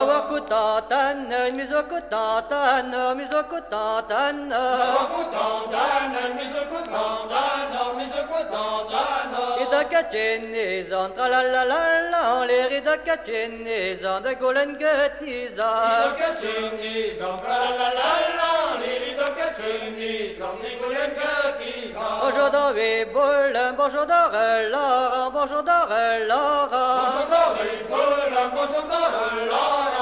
Ridacatchenizan, tralalalala, les ridacatchenizan de Golen Göttizan. Ridacatchenizan, tralalalala, les ridacatchenizan de Golen Göttizan. Bonjour d'Oré, Boulin, bonjour d'Oré, Lara, bonjour d'Oré, Lara. Bonjour d'Oré, Boulin, bonjour d'Oré, Lara.